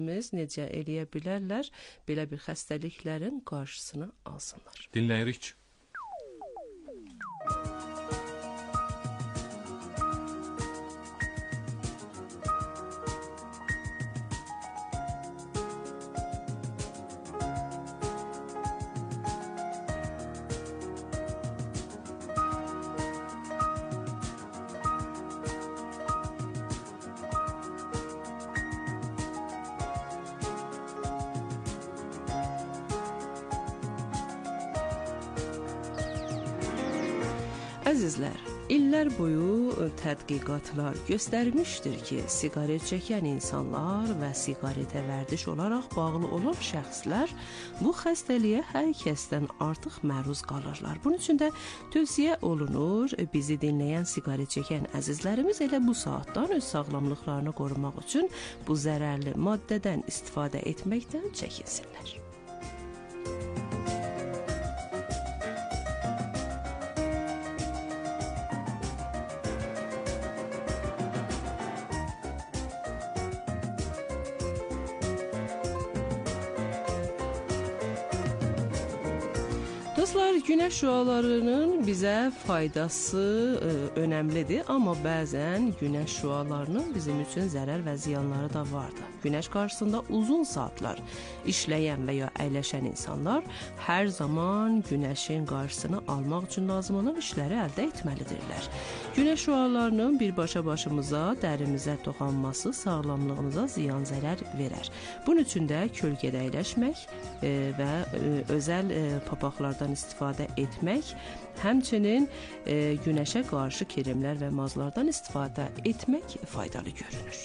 necə eləyə bilərlər belə bir xəstəliklərin qarşısını alsınlar. Dinləyirik. Əzizlər, illər boyu tədqiqatlar göstərmişdir ki, siqaret çəkən insanlar və siqaretə vərdiş olaraq bağlı olan şəxslər bu xəstəliyə hər kəsdən artıq məruz qalırlar. Bunun üçün də tövsiyə olunur, bizi dinləyən siqaret çəkən əzizlərimiz elə bu saatdan öz sağlamlıqlarını qorumaq üçün bu zərərli maddədən istifadə etməkdən çəkinsinlər. Dostlar, günəş şüalarının bizə faydası önəmlidir, amma bəzən günəş şüalarının bizim üçün zərər və ziyanları da vardır. Günəş qarşısında uzun saatlar işləyən və ya əyləşən insanlar hər zaman günəşin qarşısını almaq üçün lazım olan işləri əldə etməlidirlər. Günəş şüalarının birbaşa başımıza, dərimizə toxunması sağlamlığımıza ziyan zərər verər. Bunun üçün də kölgədə əyləşmək və özəl papaqlardan istifadə etmək, həmçinin günəşə qarşı kremlər və mazlardan istifadə etmək faydalı görünür.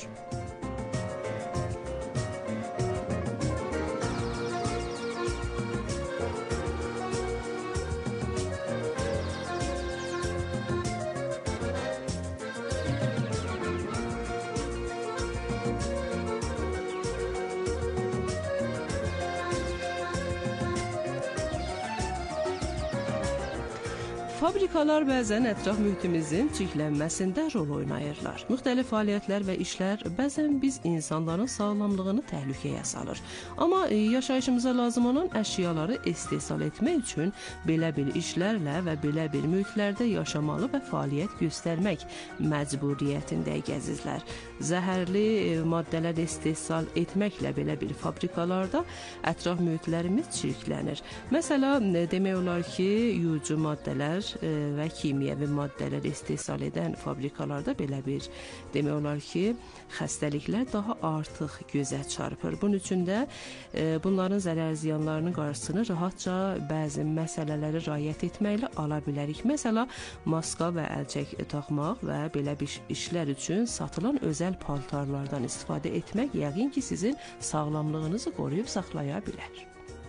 Fabrikalar bəzən ətraf mühitimizin çirklənməsində rol oynayırlar. Müxtəlif fəaliyyətlər və işlər bəzən biz insanların sağlamlığını təhlükəyə salır. Amma yaşayışımıza lazım olan əşyaları istehsal etmək üçün belə bir işlərlə və belə bir mühitlərdə yaşamalı və fəaliyyət göstərmək məcburiyyətindəyik əzizlər. Zəhərli maddələr istehsal etməklə belə bir fabrikalarda ətraf mühitlərimiz çirklənir. Məsələn, demək olar ki, yuyucu maddələr və kimyəvi maddələr istehsal edən fabrikalarda belə bir demək olar ki, xəstəliklər daha artıq gözə çarpır. Bunun üçün də bunların zərər ziyanlarının qarşısını rahatca bəzi məsələləri riayət etməklə ala bilərik. Məsələn, maska və əlcək taxmaq və belə bir işlər üçün satılan özəl paltarlardan istifadə etmək yəqin ki, sizin sağlamlığınızı qoruyub saxlaya bilər.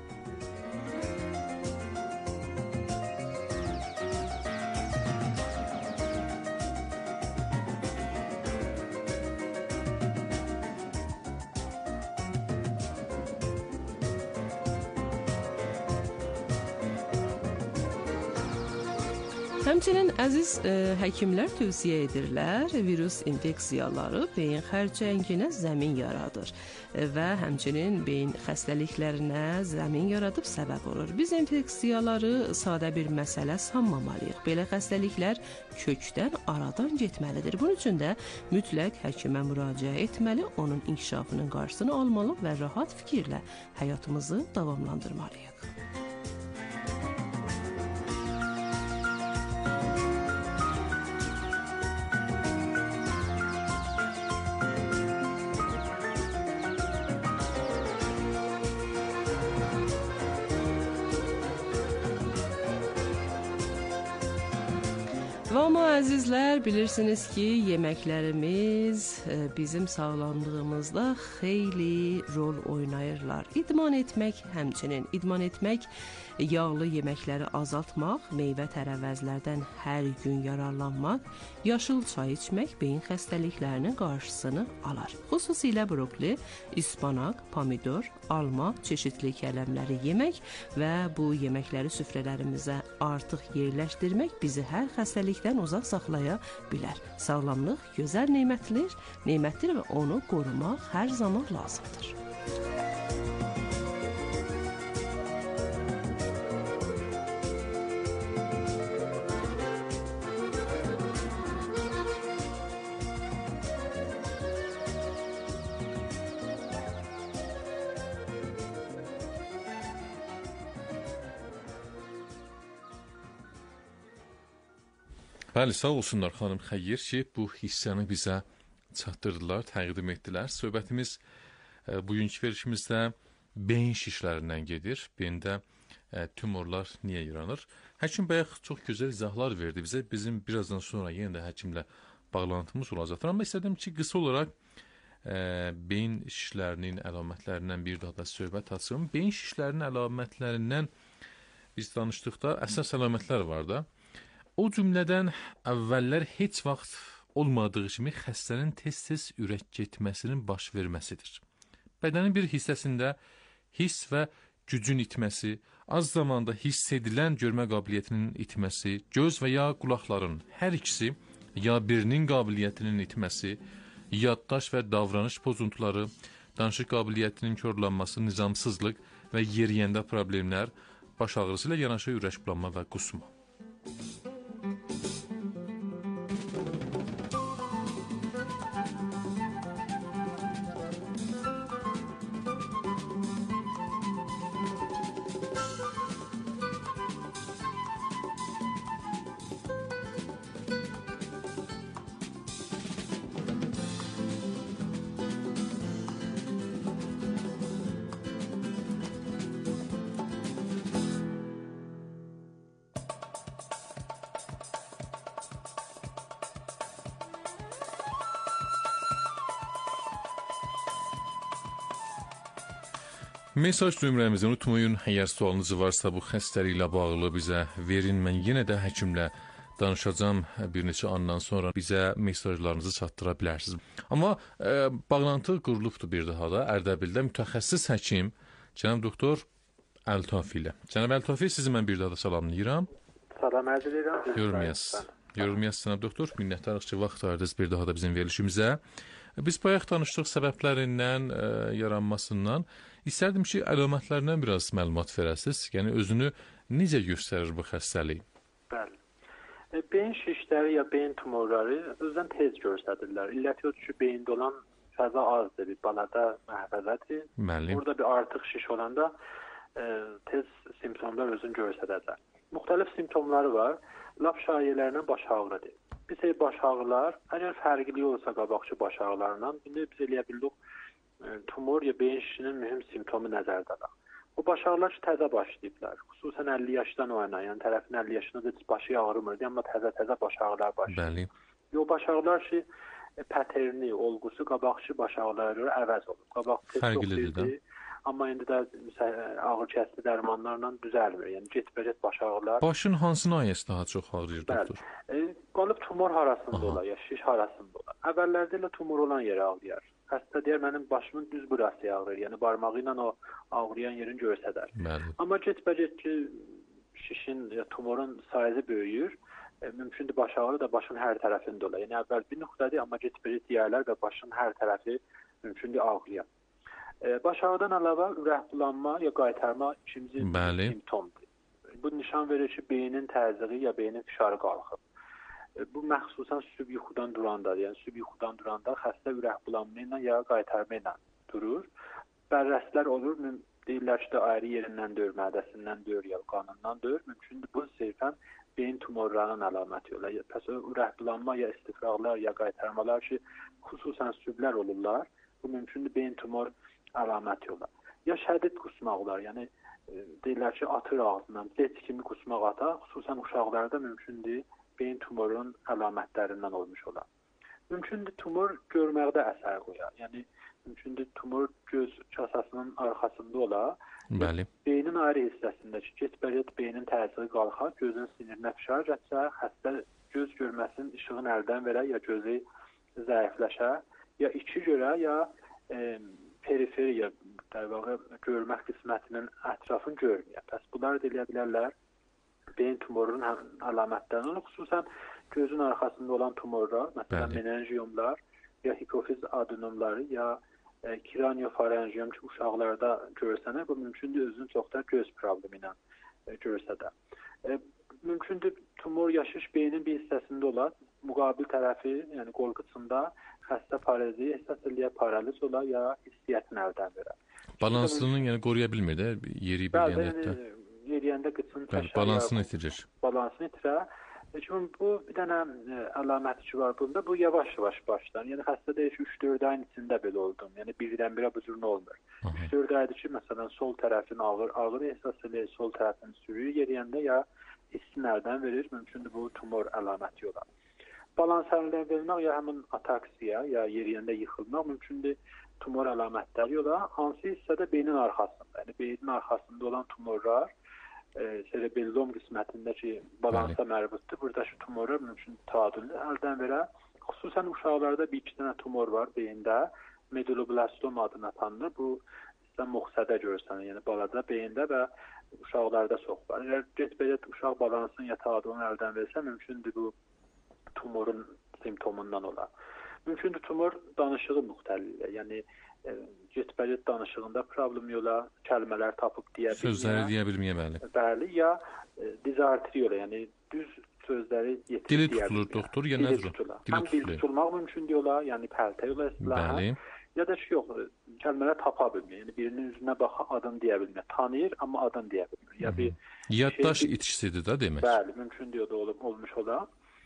Həmçinin əziz həkimlər tövsiyə edirlər, virus infeksiyaları beyin xərçənginə zəmin yaradır və həmçinin beyin xəstəliklərinə zəmin yaradıb səbəb olur. Biz infeksiyaları sadə bir məsələ sanmamalıyıq. Belə xəstəliklər kökdən aradan getməlidir. Bunun üçün də mütləq həkimə müraciət etməli, onun inkişafının qarşısını almalı və rahat fikirlə həyatımızı davamlandırmalıyıq. Və amma əzizlər, bilirsiniz ki, yeməklərimiz bizim sağlamlığımızda xeyli rol oynayırlar. İdman etmək həmçinin. İdman etmək, yağlı yeməkləri azaltmaq, meyvə tərəvəzlərdən hər gün yararlanmaq, yaşıl çay içmək beyin xəstəliklərinin qarşısını alar. Xüsusilə brokoli, ispanaq, pomidor, alma, çeşidli kələmləri yemək və bu yeməkləri süfrələrimizə artıq yerləşdirmək bizi hər xəstəlikdən uzaq saxlaya bilər. Sağlamlıq gözəl nemətdir və onu qorumaq hər zaman lazımdır. Bəli, sağ olsunlar xanım Xəyyir ki, bu hissəni bizə çatdırdılar, təqdim etdilər. Söhbətimiz bugünkü verilişimizdə beyin şişlərindən gedir. Beyində tümorlar niyə yaranır? Həkim bayaq çox gözəl izahlar verdi bizə. Bizim birazdan sonra yenə də həkimlə bağlantımız olacaqdır. Amma istədim ki, qısa olaraq beyin şişlərinin əlamətlərindən bir daha da söhbət açım. Beyin şişlərinin əlamətlərindən biz danışdıqda əsas əlamətlər var da. O cümlədən əvvəllər heç vaxt olmadığı kimi xəstənin tez-tez ürək getməsinin baş verməsidir. Bədənin bir hissəsində hiss və gücün itməsi, az zamanda hiss edilən görmə qabiliyyətinin itməsi, göz və ya qulaqların hər ikisi ya birinin qabiliyyətinin itməsi, yaddaş və davranış pozuntuları, danışıq qabiliyyətinin korlanması, nizamsızlıq və yeriyəndə problemlər, baş ağrısı ilə yanaşı ürəkbulanma və qusma. Mesaj nömrəmizi unutmayın. Əgər sualınız varsa bu xəstəliklə bağlı bizə verin. Mən yenə də həkimlə danışacağım bir neçə andan sonra bizə mesajlarınızı çatdıra bilərsiniz. Amma bağlantı qurulubdur bir daha da Ərdəbildə mütəxəssis həkim cənab doktor Əltafi ilə. Cənab Əltafi, sizi mən bir daha da salamlayıram. Salam ərz edirəm. Yorulmayasınız cənab doktor. Minnətdarıq ki, vaxt ayırdınız bir daha da bizim verilişimizə. Biz bayaq danışdıq səbəblərindən, yaranmasından. İstərdim ki, əlamətlərindən biraz məlumat verəsiniz. Yəni, özünü necə göstərir bu xəstəlik? Bəli. Beyin şişləri ya beyin tumorları özdən tez göstərirlər. İlləti odur ki, beyində olan fəza azdır, bir balada məhvəzədir. Burada bir artıq şiş olanda tez simptomlar özünü göstərəcək. Müxtəlif simptomları var. Lap şayiələrindən baş ağrıdır. Bir baş ağrılar, əgər fərqli olsa qabaqçı baş ağrılarından, indi biz eləyə bildik tumor ya beyin şişinin mühüm simptomu nəzərdə alaq. O baş ağrılar ki, təzə başlayıblar. Xüsusən 50 yaşdan o yana, yəni tərəfin 50 yaşında da başı ağrımırdı, amma təzə baş ağrılar başlayır. O baş ağrılar ki, paterni, olgusu qabaqçı baş ağrılara görə əvəz olur. Qabaq tez çox idi, amma indi də ağrı kəsici dərmanlarla düzəlmir. Yəni get-bəcət baş ağrılar. Başın hansı nahiyəsi daha çox ağrıyır doktor? Qalıb tumor harasında olar, ya şiş harasında olar. Əvvəllərdə elə tumor olan yeri ağrıyar. Xəstə deyər, mənim başımın düz burası ağrıyır. Yəni barmağı ilə o ağrıyan yerini göstərir. Amma get-bəcət ki, şişin ya tumorun sayı böyüyür. Mümkündür baş ağrı da başın hər tərəfində olar. Yəni əvvəl bir nöqtədir, amma get-bəcət yaylar və başın hər tərəfi mümkündür ağrıyan. Baş ağrıdan əlavə ürəkbulanma ya qaytarma ikinci simptomdur. Bu nişan verir ki, beynin təzyiqi ya beynin fişarı qalxıb. Bu məxsusən sübh yuxudan duranda, yəni sübh yuxudan duranda xəstə ürəkbulanma ilə ya qaytarma ilə durur. Bərrəsilər olur, deyirlər ki, ayrı yerindən döyür, mədəsindən döyür, ya qanından döyür. Mümkündür bu seyfən beyin tumorlarının əlaməti olar. Pəs ürəkbulanma ya istifraqlar ya qaytarmalar ki, xüsusən sübhlər olurlar. Bu mümkündür beyin tumor əlaməti olar. Ya şədid qusmaq olar, yəni deyirlər ki, atır ağzından, bet kimi qusmaq atar, xüsusən uşaqlarda mümkündür beyin tumorun əlamətlərindən olmuş olar. Mümkündür tumor görməkdə əsər qoyar. Yəni mümkündür tumor göz kasasının arxasında olar. Beynin ayrı hissəsində ki, get-bəcət beynin təsiri qalxar, gözün sinirinə fişar gətirər, xəstə göz görməsinin işığını əldən verər, ya gözü zəifləşər, ya içi görə, ya periferiya, görmək qismətinin ətrafını görməyər. Bəs bunlar da eləyə bilərlər beyin tumorunun əlamətlərindən, xüsusən gözün arxasında olan tumorlar, məsələn menenjiyomlar, ya hipofiz adenomları, ya kraniofarenjiyom ki, uşaqlarda görsənir. Bu mümkündür özünü çox da göz problemi ilə görsə də. Mümkündür tumor yaşış beynin bir hissəsində olar. Müqabil tərəfi, yəni qol qıçında xəstə parezi ehsas eləyə, paraliz ola ya hissiyyatını əldən verə. Balansını yəni qoruya bilmir də, yeri biləyəndə. Yeriyəndə qıçın balansını itirir. Balansını itirə. Çünki bu bir dənə əlaməti ki var bunda, bu yavaş-yavaş başlar. Yəni xəstə deyir ki, 3-4 ayın içində belə oldum. Yəni birdən-birə bu cür nə olmur. 3-4 aydır ki, məsələn, sol tərəfin ağır ehsas eləyir, sol tərəfin sürüyü yeriyəndə ya hissini əldən verir. Mümkündür bu tumor əlaməti olar. Balans əldən vermək ya həmin ataksiya, ya yeriyəndə yıxılmaq mümkündür tumor əlamətləri olar. Hansı hissədə beynin arxasında, yəni beynin arxasında olan tumorlar cerebellum qismətindəki balansa mərbutdur. Buradakı tumorlar mümkün tadilli əldən verə. Xüsusən uşaqlarda bir iki dənə tumor var beyində. Meduloblastom adına tanınır. Bu muxsədə görsənir, yəni balaca beyində və uşaqlarda çox var. Əgər get-bəcət uşaq balansın ya tadilini əldən versə, mümkündür bu tumorun simptomundan olar. Mümkündür tumor danışığı müxtəlifdir. Yəni get-bəcət danışığında problem yola, kəlmələr tapıb deyə bilmir. Sözləri deyə bilmir, bəli. Bəli, ya dizartri yola, yəni düz sözləri yetirib deyə bilmir. Dili tutulur, doktor, ya nədir o? Həm dil tutulmaq mümkündür yola, yəni pəltə yola istilaha. Ya da ki, yox, kəlmələr tapa bilmir. Yəni birinin üzünə baxa adını deyə bilmir. Tanıyır, amma adını deyə bilmir. Ya bir yaddaş itkisidir də demək. Bəli, mümkündür o da olmuş ola.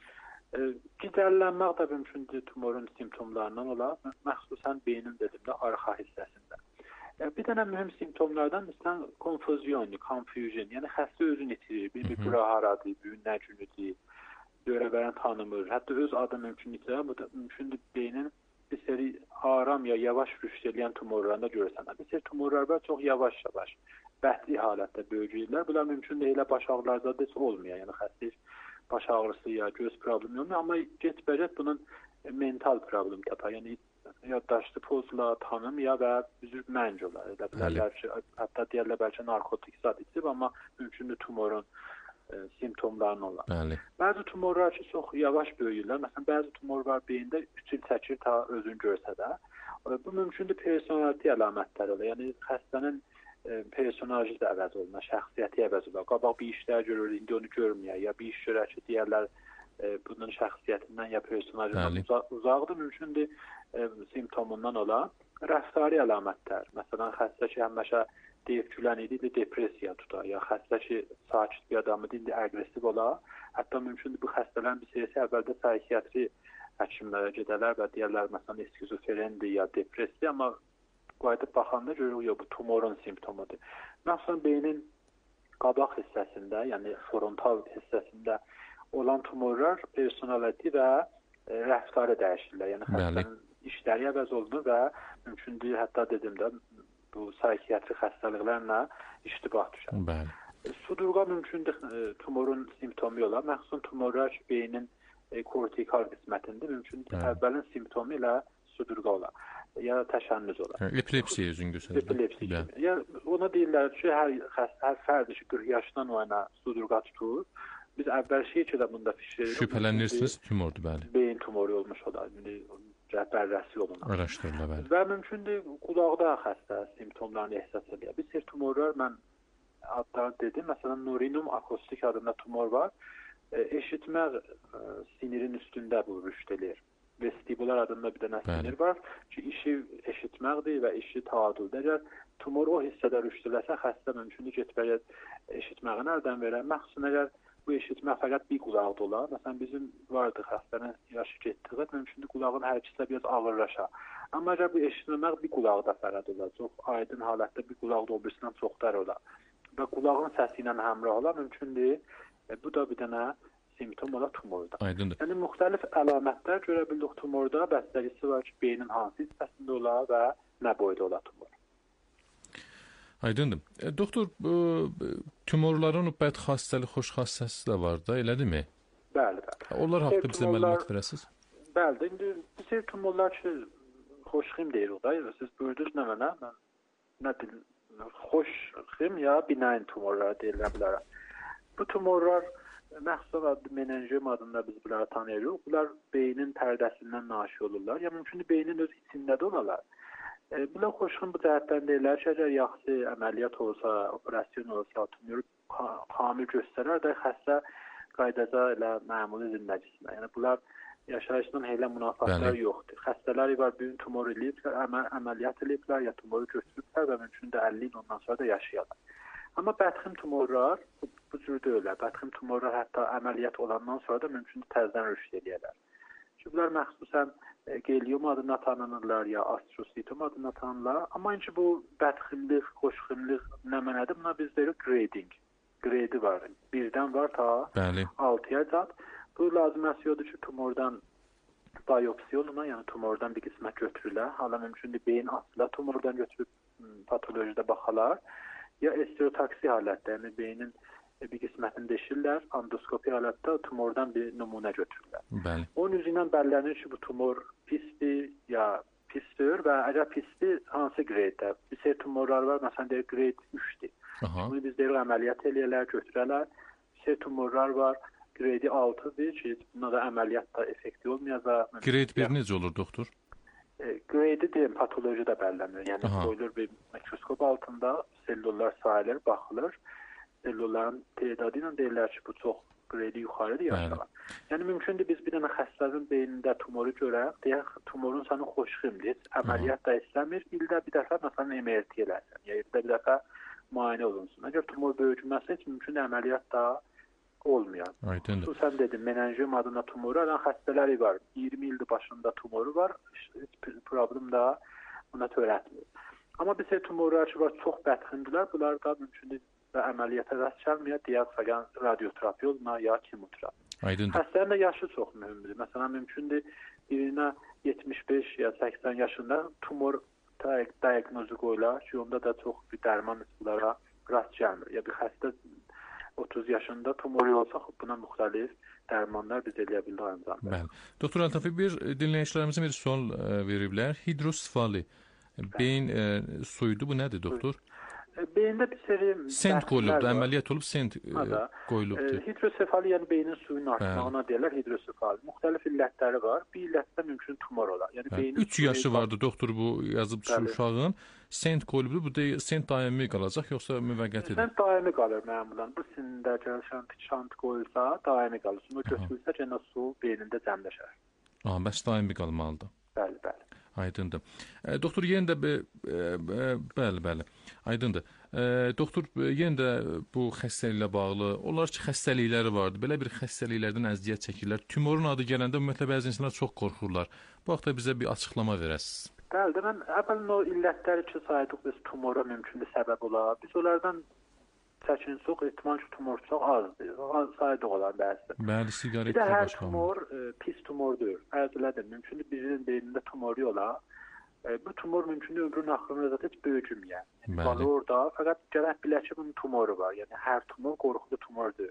Gicəllənmək də mümkündür tumorun simptomlarından olar. Məxsusən beynin dedimdə arxa hissəsində. Bir dənə mühüm simptomlardan məsələn konfüzyon, confusion, yəni xəstə özünü itirir. Bir bura haradır, bir nə günüdür, görəbərən tanımır. Hətta öz adı mümkünlüklə, bu da mümkündür beynin bir seri aram ya yavaş rüşd edən tumorlarında görürsən. Bir seri tumorlar var çox yavaş-yavaş, bəhti halətdə böyüyürlər. Bunlar mümkündür elə baş ağrılarda da olmuyor. Yəni xəstə baş ağrısı ya göz problemi olmuyor, amma get-bəcət bunun mental problem tapar. Yəni yaddaşlı pozla, tanım ya və üzr mənc olar. Elə bilərlər ki, hətta deyərlər bəlkə narkotik zad içib, amma mümkündür tumorun simptomlarını olar. Bəli. Bəzi tumorlar ki, çox yavaş böyüyürlər. Məsələn, bəzi tumor var beyində 3 il çəkir ta özünü görsə də. Bu mümkündür personalite əlamətləri olar. Yəni xəstənin personajı da əvəz olunur, şəxsiyyəti əvəz olunur. Qabaq bir işlər görür, indi onu görmüyor. Ya bir iş görər ki, deyərlər bunun şəxsiyyətindən ya personajından uzaqdır, mümkündür simptomundan olar. Rəftari əlamətlər. Məsələn, xəstə ki, həmişə deyib gülən idi, depressiya tutar. Ya xəstə ki, sakit bir adamı indi aqressiv olar. Hətta mümkündür bu xəstələrin bir serisi əvvəldə psixiatri həkimlərə gedərlər və deyərlər, məsələn, skizofrendir ya depressiya, amma qayıdıb baxanda görürük, bu tumorun simptomudur. Məsələn, beynin qabaq hissəsində, yəni frontal hissəsində olan tumorlar personaliti və rəftarı dəyişirlər. Yəni xəstənin işləri əvəz olunur və mümkündür, hətta dedim də, bu psixiatri xəstəliklərlə iştibah düşər. Bəli. Sudurqa mümkündür tumorun simptomu olar. Məxsusən tumorlar beynin kortikal qismətində mümkündür əvvəlin simptomu ilə sudurqa olar. Ya təşənnüs olar. Epilepsiya özünü göstərir. Epilepsiya. Ya ona deyirlər ki, hər fərd ki 40 yaşdan o yana sudurqa tutur. Biz əvvəl ki də bunda fişləyirik. Şübhələnirsiniz tumordur, bəli. Beyin tumoru olmuş olar. Rəhbərrəsi olunur. Araşdırılır, bəli. Və mümkündür qulaqda xəstə simptomlarını ehsas edir. Bir sürü tumorlar mən adlar dedim. Məsələn, norinum akustik adında tumor var. Eşitmək sinirin üstündə bu rüşd edir. Vestibular adında bir dənə sinir var ki, işi eşitməkdir və işi taadüldir. Əgər tumor o hissədə rüşd eləsə, xəstə mümkündür get-bəcət eşitməğini əldən verər. Məxsusən əgər bu eşitmək fəqət bir qulaqda olar. Məsələn, bizim vardı xəstənin yaşı getdiyi, mümkündür qulağın hər ikisi biraz ağırlaşar. Amma əgər bu eşitməmək bir qulaqda fəqət olar, çox aydın halətdə bir qulaqda o birisindən çoxdar olar və qulağın səsi ilə həmrəh olar, mümkündür. Bu da bir dənə simptom olar tumorda. Aydındır. Yəni müxtəlif əlamətlər görə bildik tumorda. Bəstəgisi var ki, beynin hansı hissəsində olar və nə boyda olar tumor. Aydındır. Doktor, tumorların bədxassəli, xoşxassəsi də var da, elədirmi? Bəli, bəli. Onlar haqqında bizə məlumat verəsiniz? Bəli, indi bir sürü tumorlar ki, xoşxim deyirik da. Siz buyurdunuz nə mənə? Nə deyim? Xoşxim ya binain tumorlar deyilə bilər. Bu tumorlar məxsusən menenjim adında biz bunları tanıyırıq. Bunlar beynin pərdəsindən naşi olurlar. Ya mümkündür beynin öz içində də olarlar. Bunlar xoşxun bu cəhətdən deyirlər ki, əgər yaxşı əməliyyat olsa, operasiyon olsa, tumor kamil göstərər də xəstə qayıdaca elə məmuli zindəgisinə. Yəni bunlar yaşayışdan elə münafatlar yoxdur. Xəstələri var, bir tumor eləyiblər, əməliyyat eləyiblər, ya tumoru götürüblər və mümkün də 50 il ondan sonra da yaşayarlar. Amma bədxim tumorlar bu cür deyirlər. Bədxim tumorlar hətta əməliyyat olandan sonra da mümkün təzədən rüşd edərlər. Çünki bunlar məxsusən gelium adına tanınırlar ya astrocytom adına tanınırlar. Amma ki bu bədximlik, xoşximlik nə mənədir? Buna biz deyirik grading. Grade var. 1-dən var ta 6-ya çat. Bu lazıməsi odur ki, tumordan biopsi oluna, yəni tumordan bir qismət götürürlər. Hala mümkündür beyin asıla tumordan götürüb patolojide baxalar. Ya estereotaksi halətdə, yəni beynin bir qismətini deşirlər, endoskopi halətdə tumordan bir nümunə götürürlər. Bəli. Onun üzündən bəlirlənir ki, bu tumor pisdir ya pisdir və əgər pisdir, hansı qreyddə? Bir seri tumorlar var, məsələn deyir qreyd 3-dir. Bunu biz deyirik əməliyyat eləyərlər, götürərlər. Bir seri tumorlar var, qreydi 6-dir ki, buna da əməliyyat da effekti olmayacaq. Qreyd 1 necə olur, doktor? Qreydi deyim, patolojide bəlirlənir. Yəni qoyulur bir mikroskop altında, sellullar sayılır, baxılır. Sellulların tedadı ilə deyirlər ki, bu çox qreydi yuxarıdır, yaşalar. Yəni mümkündür biz bir dənə xəstənin beynində tumoru görək, deyək tumorun sənin xoşximdir, əməliyyat da istəmir, ildə bir dəfə məsələn MRT eləsən, ya ildə bir dəfə müayinə olunsun. Əgər tumor böyütülməsə heç mümkün əməliyyat da olmayan. Xüsusən dedim, menenjim adına tumoru olan xəstələri var. 20 ildir başında tumoru var, heç problem da buna törətmir. Amma bir seri tumorlar ki var, çox bədximdirlər, bunlar da mümkündür və əməliyyata rast gəlməyə diaqnoz radioterapi yoluna ya kemoterapi. Xəstənin də yaşı çox mühümdür. Məsələn, mümkündür birinə 75 ya 80 yaşında tumor diaqnozu qoyular ki, onda da çox bir dərman bunlara rast gəlmir. Ya bir xəstə 30 yaşında tumor olsa, buna müxtəlif dərmanlar biz eləyə bildik ancaq. Bəli. Doktor Altafi, bir dinləyicilərimizin bir sual veriblər. Hidrosefali, beyin suyudur, bu nədir doktor? Beyində bir seri stent qoyulubdur, əməliyyat olub stent qoyulubdur. Hidrosefali, yəni beynin suyunun artmağına deyirlər hidrosefali. Müxtəlif illətləri var. Bir illətdə mümkün tumor olar. Yəni 3 yaşı vardı doktor bu yazıb uşağın. Stent qoyulubdur. Bu da stent daimi qalacaq yoxsa müvəqqətidir? Stent daimi qalır məmulan. Bu sində şant qoyulsa daimi qalır. Sonra götürülsə yenə su beynində cəmləşər. Bəs daimi qalmalıdır. Bəli, bəli. Aydındır. Doktor, yenə də bəli, aydındır. Doktor, yenə də bu xəstəliklə bağlı, onlar ki, xəstəlikləri vardı. Belə bir xəstəliklərdən əziyyət çəkirlər. Tumorun adı gələndə ümumiyyətlə bəzi insanlar çox qorxurlar. Bu haqda bizə bir açıqlama verəsiniz. Bəli, mən əvvəlin o illətləri ki, saydıq biz tumora mümkündür səbəb olar. Biz onlardan çəkin çox, ehtimal ki, tumor çox azdır. Saydıq olan bəzi. Bəli, siqaret bir də hər tumor pis tumordur. Ərz elədim, mümkündür birinin beynində tumoru ola. Bu tumor mümkündür ömrünün axırında da heç böyücüməyən. Qalır orada, fəqət gərək bilə ki, bunun tumoru var. Yəni hər tumor qorxulu tumordur.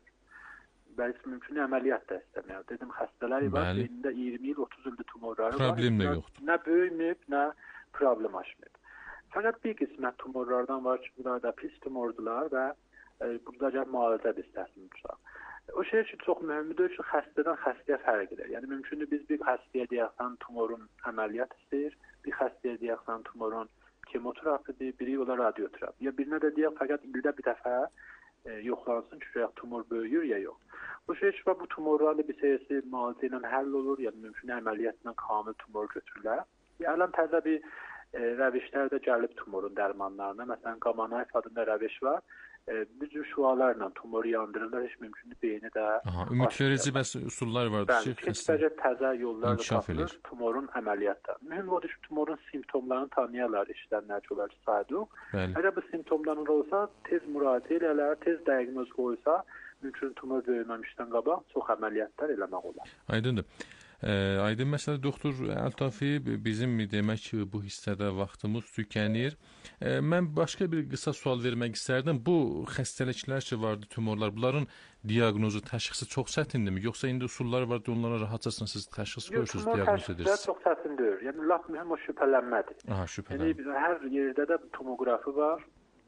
Bəzi mümkün əməliyyat da istəmir. Dedim, xəstələri var, beynində 20 il, 30 ildir tumorları var. Problem də yoxdur. Nə böyüməyib, nə problem aşmayıb. Fəqət bir qismət tumorlardan var ki, bunlar da pis tumordular və burada gəl müalicə istəsin tutaq. O şey ki, çox mühümdür ki, xəstədən xəstəyə fərq edir. Yəni, mümkündür biz bir xəstəyə deyəsən tumorun əməliyyat istəyir, bir xəstəyə deyəsən tumorun kemoterapidir, biri ola radioterapi. Ya birinə də deyək, fəqət ildə bir dəfə yoxlansın ki, tumor böyüyür ya yox. O şey ki, bu tumorlarla bir seyirsi müalicə ilə həll olur, yəni mümkün əməliyyatla kamil tumor götürürlər. Ələn təzə bir rəvişlər də gəlib tumorun dərmanlarına. Məsələn, Gamanayf adında rəviş var. Bir cür şüalarla tumoru yandırırlar, heç mümkündür beyni də... Ümidverici bəs üsullar vardır ki, xəstə təzə yollarla tapılır tumorun əməliyyatda. Mühüm odur ki, tumorun simptomlarını tanıyarlar, işlənlər ki, olar ki, saydıq. Əgər bu simptomlarında olsa, tez müraciət elərlər, tez diaqnoz qoysa, mümkün tumor böyüməmişdən qabaq çox əməliyyatlar eləmək olar. Aydındır. Aydın məsələ, doktor Altafi, bizim demək ki, bu hissədə vaxtımız tükənir. Mən başqa bir qısa sual vermək istərdim. Bu xəstəliklər ki vardı, tumorlar, bunların diaqnozu, təşxisi çox çətindirmi? Yoxsa indi usullar var, onlara rahatçasınız, siz təşxis görürsünüz, diaqnoz edirsiniz? Tumor təşxislər çox çətindir. Yəni, lap mühüm o şübhələnmədir. Şübhələnmə. Yəni, hər yerdə də tomoqrafi var.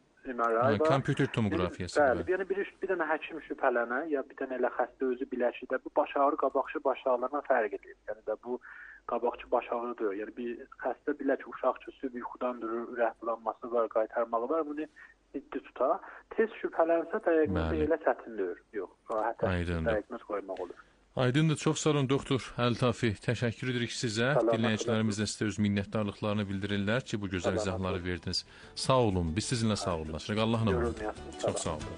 Kompüter tomografiyası var. Bəli, yəni bir dənə həkim şübhələnə, ya bir dənə elə xəstə özü bilə ki, də bu baş ağrı qabaqçı baş ağrılarına fərq edir. Yəni də bu qabaqçı baş ağrıdır. Yəni bir xəstə bilə ki, uşaq ki, sübh yuxudan durur, ürək bulanması var, qaytarmağı var, bunu ciddi tutar. Tez şübhələnsə diaqnoz elə çətindir. Yox, rahat diaqnoz qoymaq olur. Aydındır, çox sağ olun doktor Əltafi. Təşəkkür edirik sizə. Dinləyicilərimiz də sizə öz minnətdarlıqlarını bildirirlər ki, bu gözəl izahları verdiniz. Sağ olun, biz sizinlə sağollaşırıq. Allah'ın əmanəti. Çox sağ olun.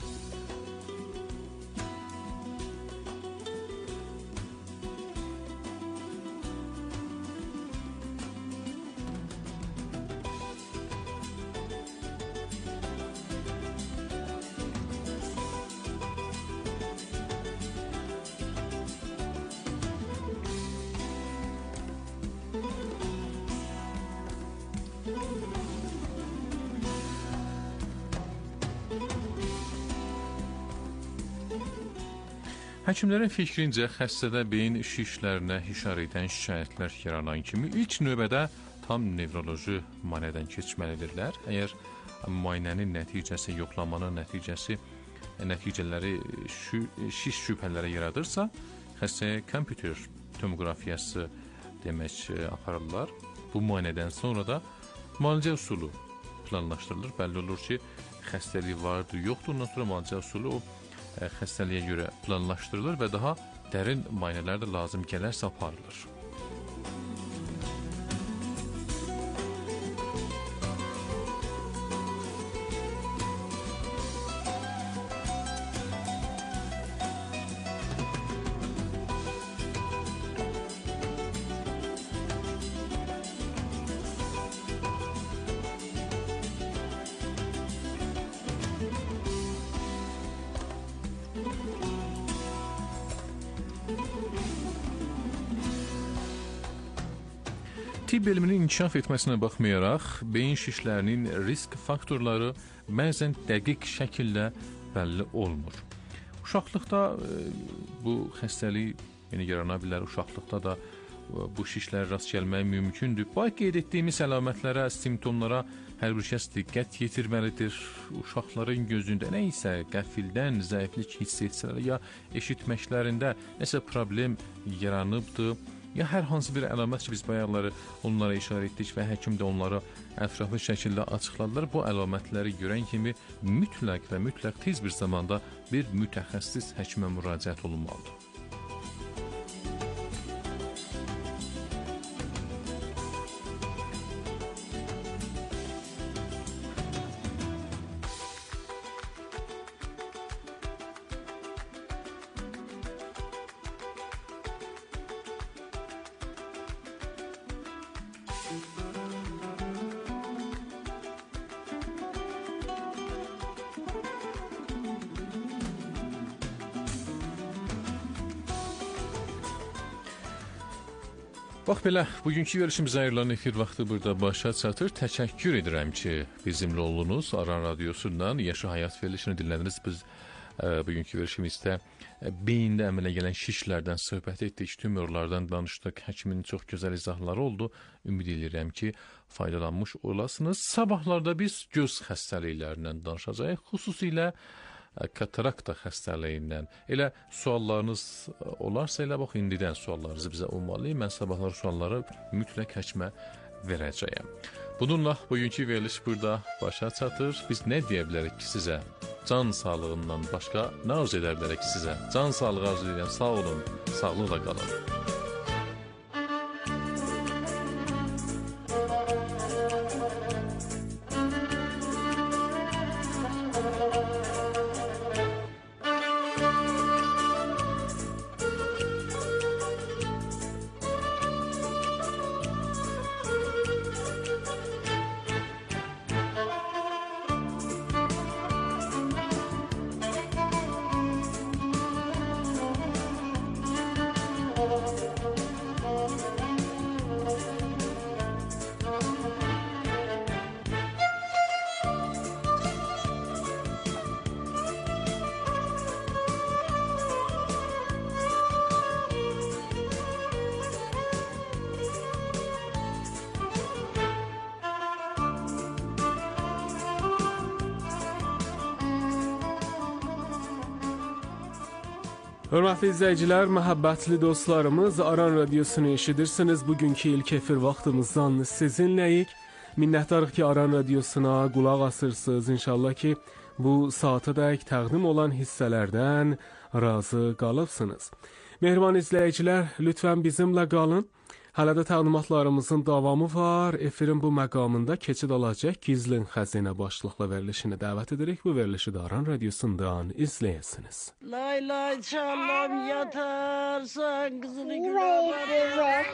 Həkimlərin fikrincə, xəstədə beyin şişlərinə işarə edən şikayətlər yaranan kimi ilk növbədə tam nevroloji müayinədən keçməlidirlər. Əgər müayinənin nəticəsi, yoxlamanın nəticələri şiş şübhələri yaradırsa, xəstəyə kompüter tomografiyası demək aparırlar. Bu müayinədən sonra da müalicə usulu planlaşdırılır. Bəlli olur ki, xəstəlik vardır, yoxdur. Ondan sonra müalicə usulu o xəstəliyə görə planlaşdırılır və daha dərin müayinələr də lazım gələrsə aparılır. Tibb elminin inkişaf etməsinə baxmayaraq, beyin şişlərinin risk faktorları bəzən dəqiq şəkildə bəlli olmur. Uşaqlıqda bu xəstəlik yarana bilər, uşaqlıqda da bu şişlər rast gəlmək mümkündür. Bu qeyd etdiyimiz əlamətlərə, simptomlara hər bir kəs diqqət yetirməlidir. Uşaqların gözündə nə isə qəfildən zəiflik hiss etsələr, ya eşitməklərində nəsə problem yaranıbdır, ya hər hansı bir əlamət ki, biz bayaqları onlara işarə etdik və həkim də onları ətraflı şəkildə açıqladılar. Bu əlamətləri görən kimi mütləq tez bir zamanda bir mütəxəssis həkimə müraciət olunmalıdır. Bax belə, bugünkü verilişimizə ayrılan efir vaxtı burada başa çatır. Təşəkkür edirəm ki, bizimlə olunuz. Aran Radiosundan Yaşa Həyat verilişini dinlədiniz. Biz bugünkü verilişimizdə beyində əmələ gələn şişlərdən söhbət etdik, tümörlardan danışdıq. Həkimin çox gözəl izahları oldu. Ümid edirəm ki, faydalanmış olasınız. Sabahlarda biz göz xəstəliklərindən danışacağıq. Xüsusilə katarakta xəstəliyindən. Elə suallarınız olarsa, elə bax, indidən suallarınızı bizə olmalı. Mən sabahlar sualları mütləq həkimə verəcəyəm. Bununla bugünkü veriliş burada başa çatır. Biz nə deyə bilərik ki sizə? Can sağlığından başqa nə arzu edə bilərik ki sizə? Can sağlığı arzu edən sağ olun, sağlıqla qalın. Hörmətli izləyicilər, məhəbbətli dostlarımız, Aran Radiosunu eşidirsiniz. Bugünkü ilk efir vaxtımızdan sizinləyik. Minnətdarıq ki, Aran Radiosuna qulaq asırsınız. İnşallah ki, bu saatədək təqdim olan hissələrdən razı qalıbsınız. Mehriban izləyicilər, lütfən bizimlə qalın. Hələ də təqdimatlarımızın davamı var. Efirin bu məqamında keçid alacaq Gizlin Xəzinə başlıqlı verilişini dəvət edirik. Bu verilişi də Aran Radiosundan izləyəsiniz. Lay lay çalam yatarsan qızını güləmərəm.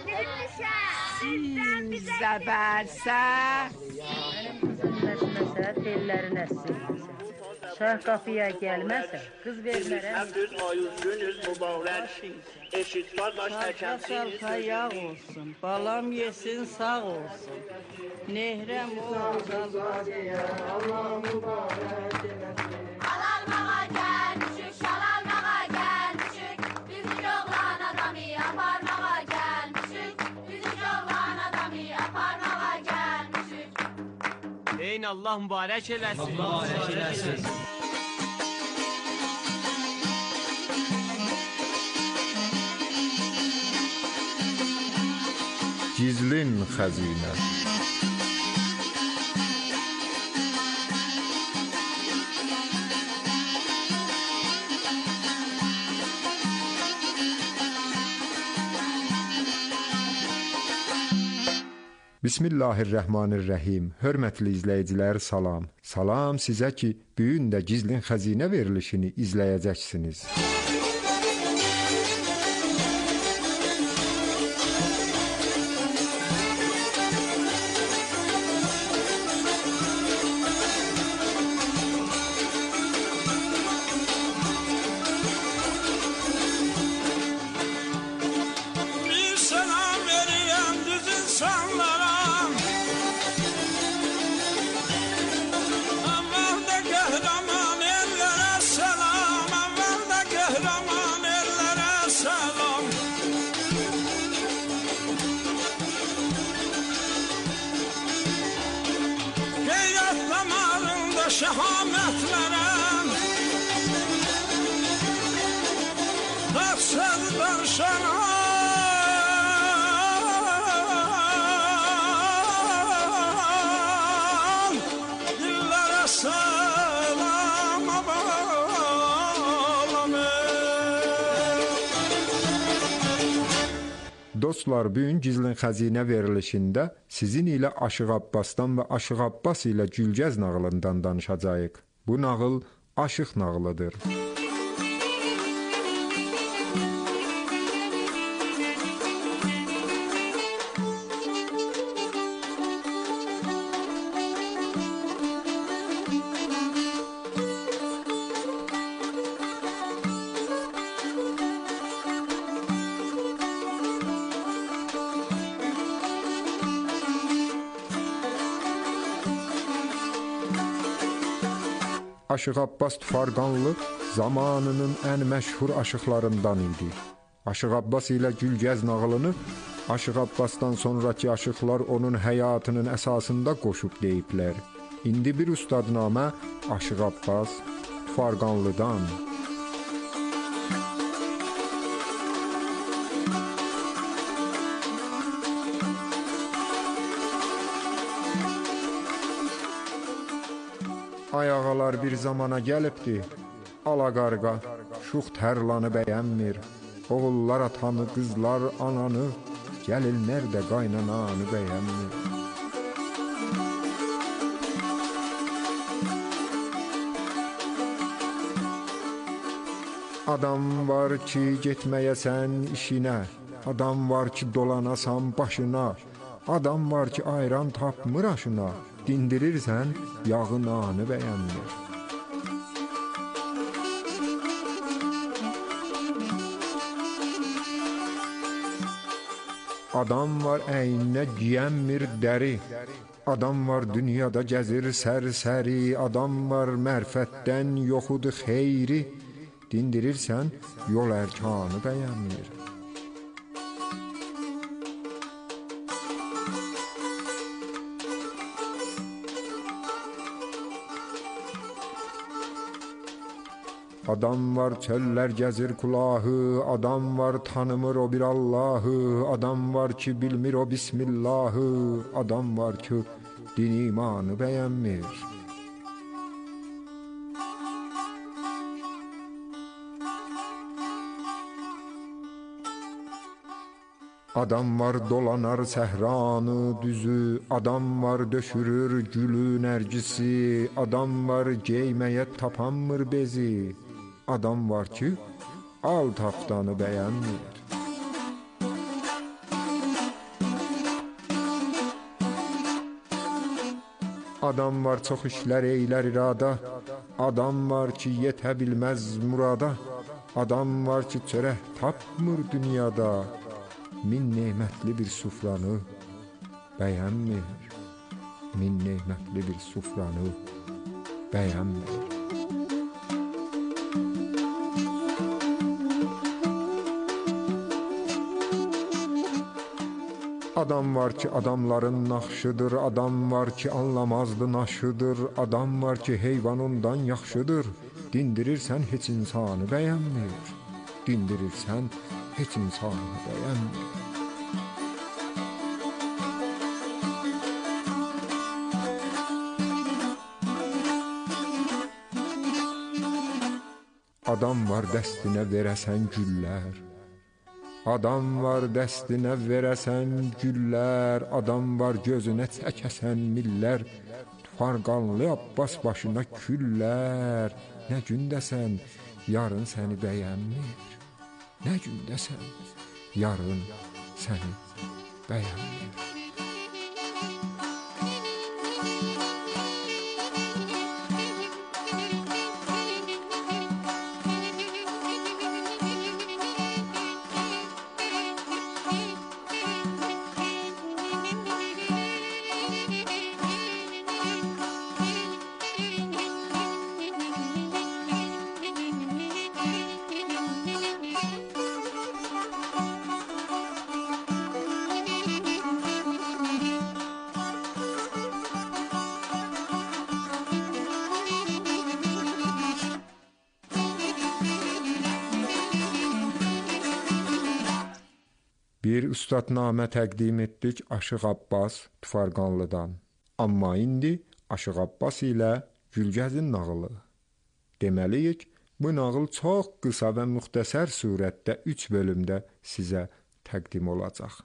Siz zəbərsən. Mənim qızım nəsməsə, tellərin əssin. Şah qapıya gəlməsə, qız vermərəm. Əbdüz ayuz günüz mübarək. Eşit qardaş təkəmsiniz. Yağ olsun, balam yesin sağ olsun. Nehrəm olsun. Allah mübarək eləsin. Alalmağa gəlmişik, şalalmağa gəlmişik. Bizim oğlan adamı aparmağa gəlmişik. Bizim oğlan adamı aparmağa gəlmişik. Deyin Allah mübarək eləsin. Allah mübarək eləsin. Gizlin Xəzinə. Bismillahirrahmanirrahim. Hörmətli izləyicilər, salam. Salam sizə ki, bu gün də Gizlin Xəzinə verilişini izləyəcəksiniz. Şahametlerem Taksızdan şanan Dillere selam abalame. Dostlar, bugün Gizlin Xəzinə verilişində sizin ilə Aşıq Abbasdan və Aşıq Abbas ilə Gülgəz nağılından danışacağıq. Bu nağıl aşıq nağılıdır. Aşıq Abbas Tufarqanlı zamanının ən məşhur aşıqlarından idi. Aşıq Abbas ilə Gülgəz nağılını Aşıq Abbasdan sonraki aşıqlar onun həyatının əsasında qoşub deyiblər. İndi bir ustadnamə Aşıq Abbas Tufarqanlıdan. Ay ağalar bir zamana gəlibdi, alaqarqa, şux tərlanı bəyənmir. Oğullar atanı, qızlar ananı, gəlinlər də qaynananı bəyənmir. Adam var ki, getməyəsən işinə, adam var ki, dolanasan başına, adam var ki, ayran tapmır aşına, dindirirsən, yağı nanı bəyənmir. Adam var əyninə giyənmir dəri, adam var dünyada gəzir sərsəri, adam var mərfətdən yoxudu xeyri, dindirirsən, yol ərkanı bəyənmir. Adam var çöllər gəzir kulahı, adam var tanımır o bir Allahı, adam var ki bilmir o bismillahı, adam var ki din imanı bəyənmir. Adam var dolanar səhranı düzü, adam var döşürür gülü nərgisi, adam var geyməyə tapanmır bezi, adam var ki al taftanı bəyənmir. Adam var çox işlər eylər irada, adam var ki yetə bilməz murada, adam var ki çörək tapmır dünyada, min nemətli bir sufranı bəyənmir. Min nemətli bir sufranı bəyənmir. Adam var ki adamların naxşıdır, adam var ki anlamazdı naşıdır, adam var ki heyvan ondan yaxşıdır, dindirirsən heç insanı bəyənmir. Dindirirsən heç insanı bəyənmir. Adam var dəstinə verəsən güllər, adam var dəstinə verəsən güllər, adam var gözünə çəkəsən millər, Tufarqanlı Abbas başına küllər. Nə gündəsən, yarın səni bəyənmir. Nə gündəsən, yarın səni bəyənmir. Bir üstadnamə təqdim etdik Aşıq Abbas Tufarqanlıdan. Amma indi Aşıq Abbas ilə Gülgəzin nağılı. Deməliyik, bu nağıl çox qısa və müxtəsər surətdə 3 bölümdə sizə təqdim olacaq.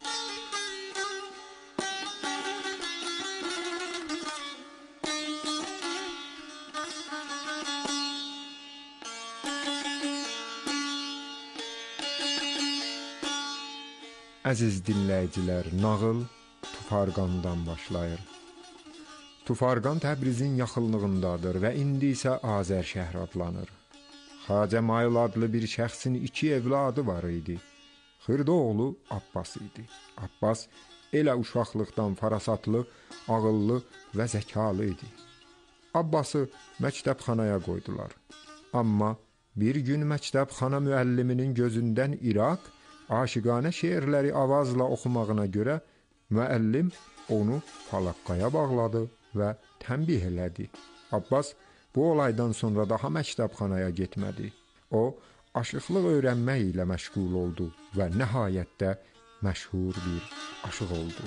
Əziz dinləyicilər, nağıl Tufarqandan başlayır. Tufarqan Təbrizin yaxınlığındadır və indi isə Azər şəhər adlanır. Xacə Mayıl adlı bir şəxsin 2 evladı var idi. Xırdaoğlu Abbas idi. Abbas elə uşaqlıqdan farasatlı, ağıllı və zəkalı idi. Abbası məktəbxanaya qoydular. Amma bir gün məktəbxana müəlliminin gözündən iraq, aşiqanə şeirləri avazla oxumağına görə müəllim onu falaqqaya bağladı və tənbih elədi. Abbas bu olaydan sonra daha məktəbxanaya getmədi. O, aşıqlıq öyrənmək ilə məşğul oldu və nəhayətdə məşhur bir aşıq oldu.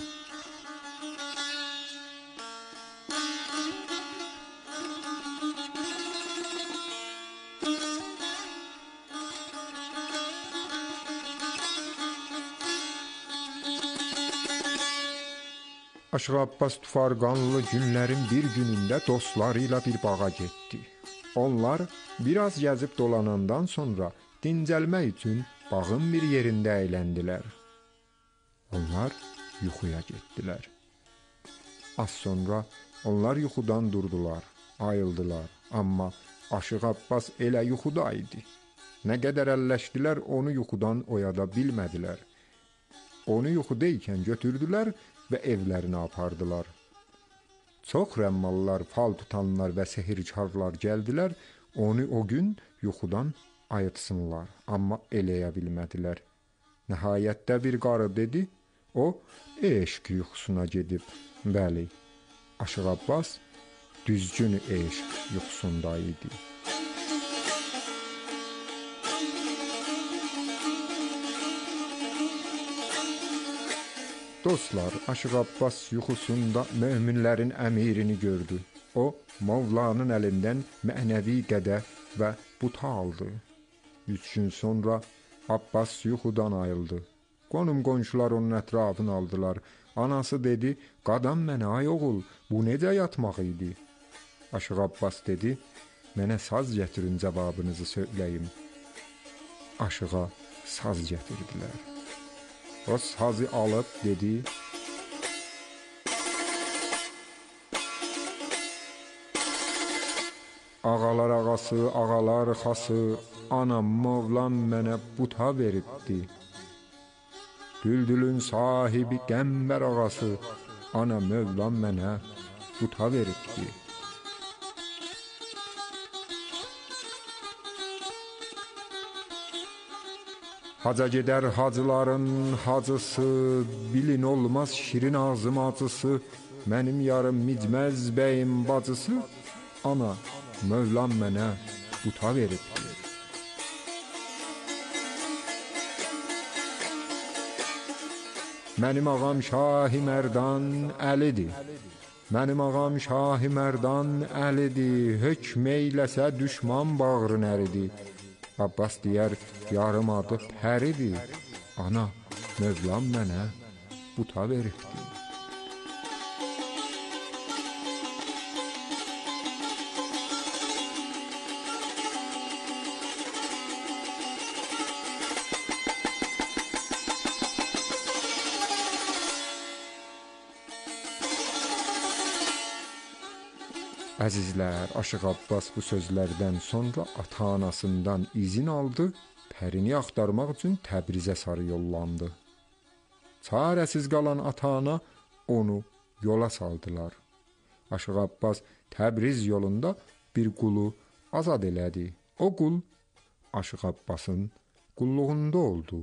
Aşıq Abbas Tufarqanlı günlərin bir günündə dostlarıyla bir bağa getdi. Onlar biraz gəzib dolanandan sonra dincəlmək üçün bağın bir yerində əyləndilər. Onlar yuxuya getdilər. Az sonra onlar yuxudan durdular, ayıldılar. Amma Aşıq Abbas elə yuxuda idi. Nə qədər əlləşdilər, onu yuxudan oyada bilmədilər. Onu yuxudaykən götürdülər və evlərinə apardılar. Çox rəmmallar, fal tutanlar və sehirkarlar gəldilər, onu o gün yuxudan ayıtsınlar, amma eləyə bilmədilər. Nəhayətdə bir qarı dedi, o eşq yuxusuna gedib. Bəli, Aşıq Abbas düzgün eşq yuxusunda idi. Dostlar, Aşıq Abbas yuxusunda möminlərin əmirini gördü. O, Mövlanın əlindən mənəvi qədəh və buta aldı. 3 gün sonra Abbas yuxudan ayıldı. Qonum qonşular onun ətrafını aldılar. Anası dedi, qadam mənə, ay oğul, bu necə yatmaq idi? Aşıq Abbas dedi, mənə saz gətirin cavabınızı söyləyim. Aşığa saz gətirdilər. O sazı alıb dedi, ağalar ağası, ağalar xası, anam Mövlam mənə buta veribdi. Düldülün sahibi Qəmbər ağası, ana Mövlam mənə buta veribdi. Haca gedər hacıların hacısı, bilin olmaz şirin ağzım acısı, mənim yarım Micməz bəyim bacısı, ana Mövlam mənə buta veribdi. Mənim ağam Şahi Mərdan Əlidir. Mənim ağam Şahi Mərdan Əlidir. Hökm eyləsə düşman bağrın əridir. Abbas deyər, yarım adı Pəridir. Ana, Mövlam mənə buta veribdi. Əzizlər, Aşıq Abbas bu sözlərdən sonra ata-anasından izin aldı, pərini axtarmaq üçün Təbrizə sarı yollandı. Çarəsiz qalan ata-ana onu yola saldılar. Aşıq Abbas Təbriz yolunda bir qulu azad elədi. O qul Aşıq Abbasın qulluğunda oldu.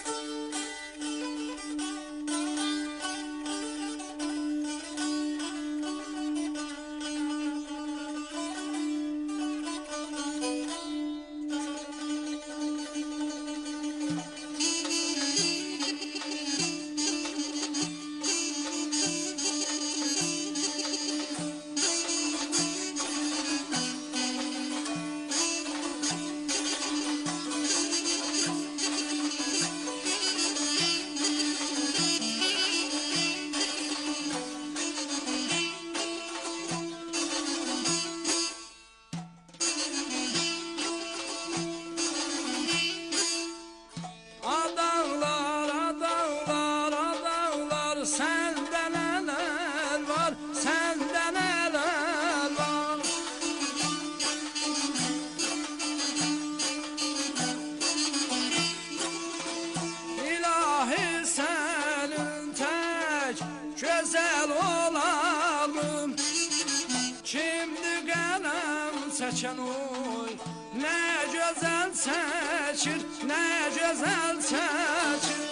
Ne güzel seçir, ne güzel seçir.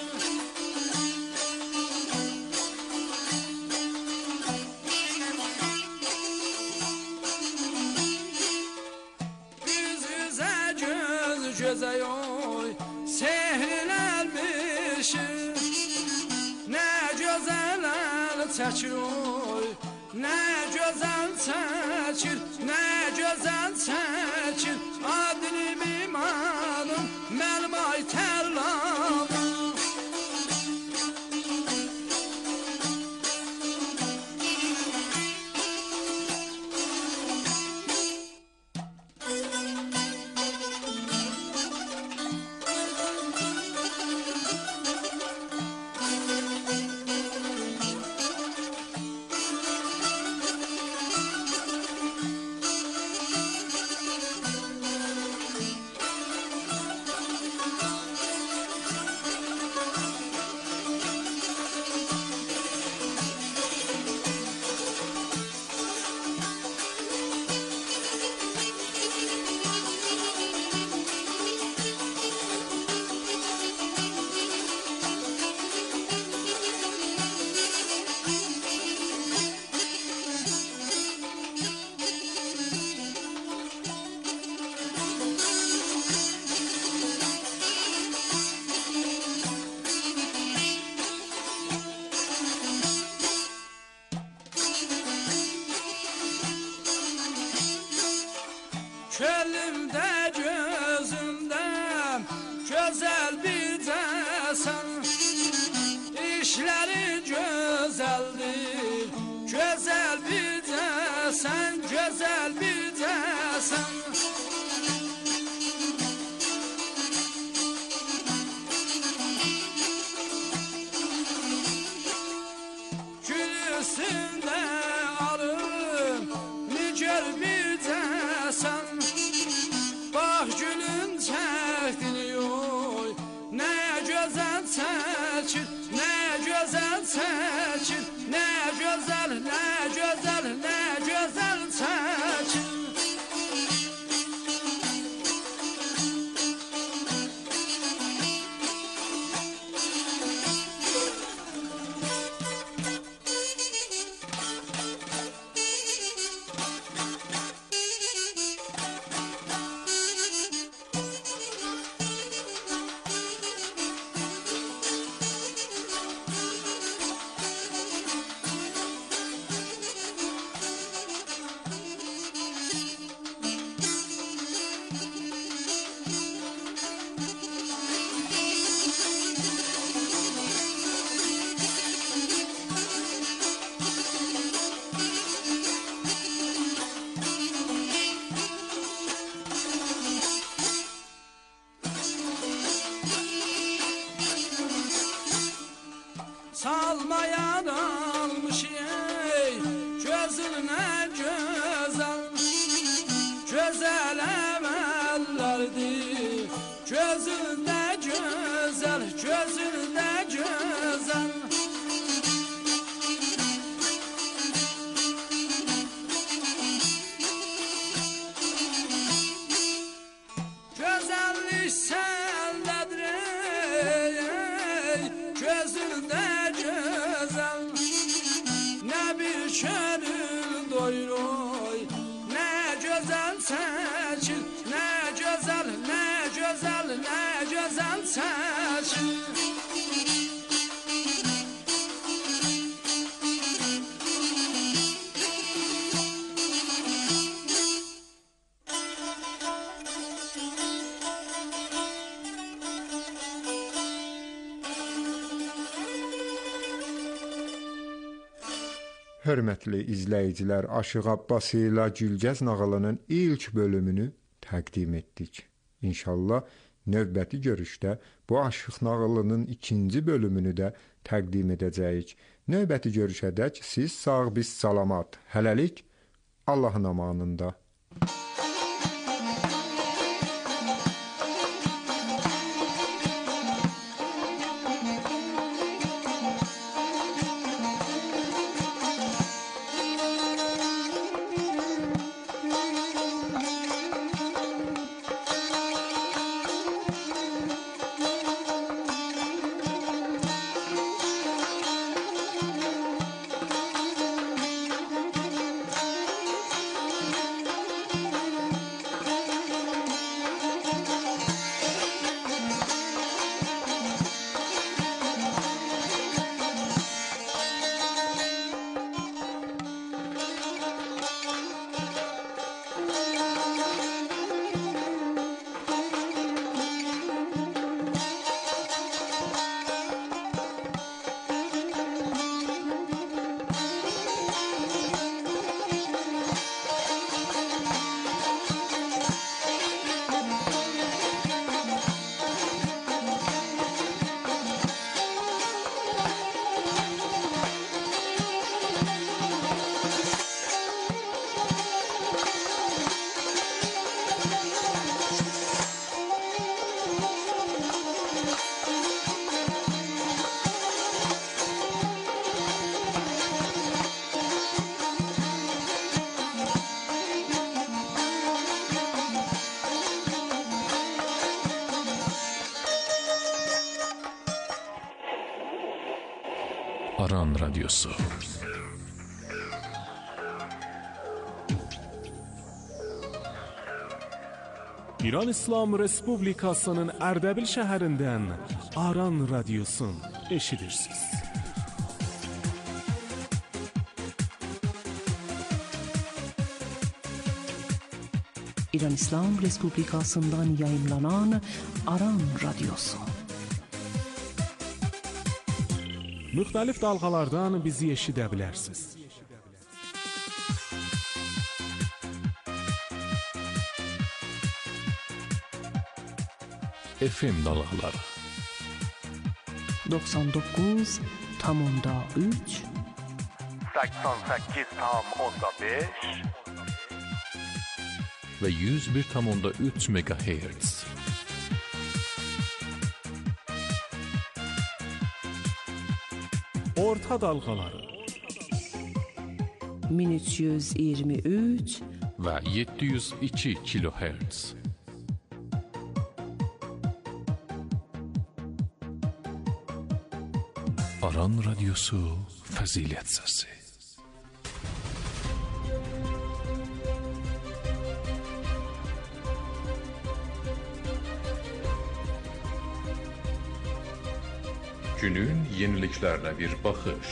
Yüz yüze göz göze yoy, sehirlenmişim. Ne güzel seçir oy, ne güzel seçir, ne güzel seçir. Adlim imanım, mənim ay tərlanım. Çölümdə gözümdə gözəl bir dəsən, İşləri gözəldir, gözəl bir dəsən, gözəl bir dəsən. Gül üstündə alım, nigar bir dəsən, bax gülün çəkdini yoy, nə gözəl çəkir, nə gözəl çəkir, nə gözəl, nə gözəl, nə gözəl çəkir. Salmayan almış ey, gözünə gözəl, gözəl əməllərdir, gözündə gözəl, gözündə gözəl. Gözəllik səndədir ey, gözündə gözəl, nə bir könül doyur oy, nə gözəl çəkir, nə gözəl, nə gözəl, nə gözəl çəkir. Hörmətli izləyicilər, Aşıq Abbas ilə Gülgəz nağılının ilk bölümünü təqdim etdik. İnşallah növbəti görüşdə bu Aşıq nağılının ikinci bölümünü də təqdim edəcəyik. Növbəti görüşədək siz sağ, biz salamat. Hələlik Allahın amanında. Aran Radyosu. İran İslam Respublikasının Ərdəbil şəhərindən Aran Radyosun eşidirsiniz. İran İslam Respublikasından yayımlanan Aran Radyosu. Müxtəlif dalğalardan bizi eşidə bilərsiniz. FM dalğaları 99,3 88,5 ve 101,3 MHz. Orta dalğaları 1323 ve 702 kHz. Aran Radyosu Fəzilət Səsi. Günün yeniliklərine bir baxış.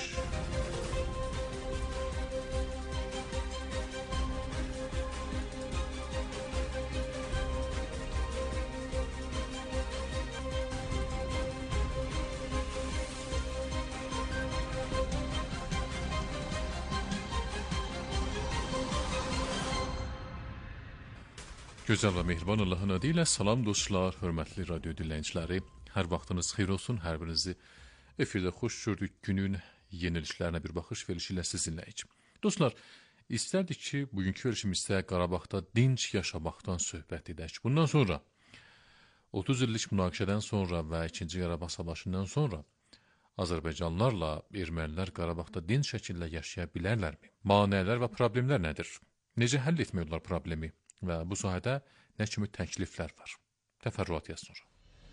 Gözəl və mehriban Allahın adı ilə salam dostlar, hörmətli radyo dinləyiciləri. Hər vaxtınız xeyir olsun, hər birinizi efirdə xoş gördük. Günün yeniliklərinə bir baxış verilişi ilə sizinləyik. Dostlar, istərdik ki, bugünkü verilişimizdə Qarabağda dinc yaşamaqdan söhbət edək. Bundan sonra, 30 illik münaqişədən sonra və 2-ci Qarabağ savaşından sonra Azərbaycanlılarla ermənilər Qarabağda dinc şəkildə yaşaya bilərlərmi? Maneələr və problemlər nədir? Necə həll etmək olar problemi? Və bu sahədə nə kimi təkliflər var? Təfərrüat yaz sonra.